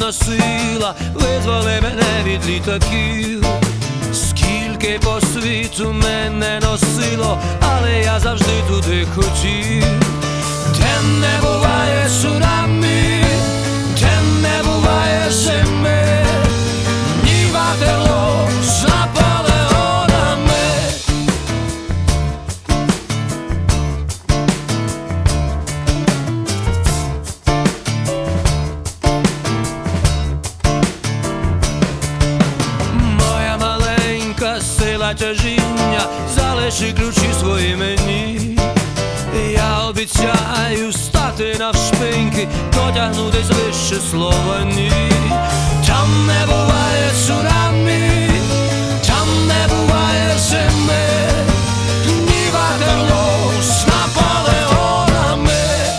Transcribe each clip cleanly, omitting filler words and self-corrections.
лагідна сила визволи мене від літаків. Скільки по світу мене носило, але я завжди туди хотів. Де не буває цунамі, де не буває зими, ні Ватерлоо з Наполеонами. Моя маленька сила тяжіння, залиши ключі свої мені. Я обіцяю стати навшпиньки, дотягнутись вище слова ні. Там не буває цунамі, там не буває зими, ні Ватерлоо з Наполеонами.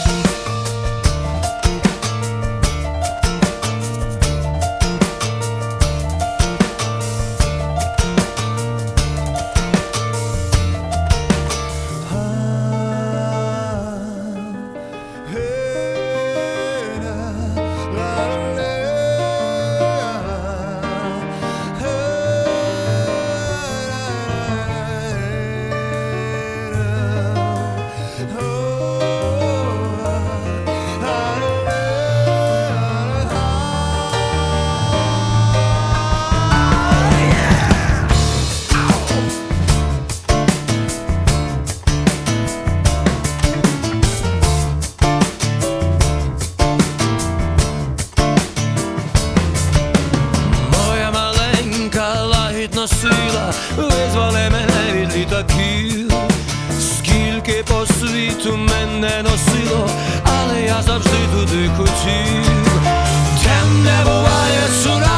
Лагідна сила визволи мене від літаків. Скільки по світу мене носило, але я завжди туди хотів. Де не буває цунамі,